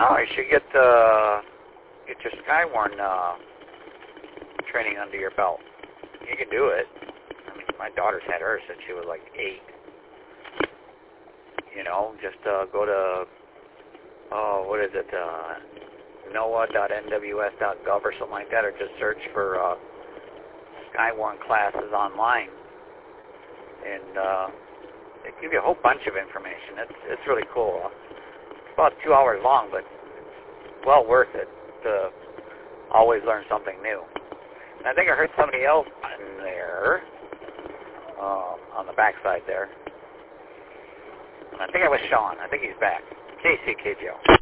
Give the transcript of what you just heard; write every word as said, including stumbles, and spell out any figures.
Oh, you should get uh, get your Skywarn uh, training under your belt. You can do it. I mean, my daughter's had hers since she was like eight. You know, just uh, go to, oh, what is it, uh, N O A A dot N W S dot gov or something like that, or just search for uh, Skywarn classes online. And uh, they give you a whole bunch of information. It's, it's really cool. It's about two hours long, but it's well worth it to always learn something new. And I think I heard somebody else in there, uh, on the backside there. I think it was Sean. I think he's back. K C K J O.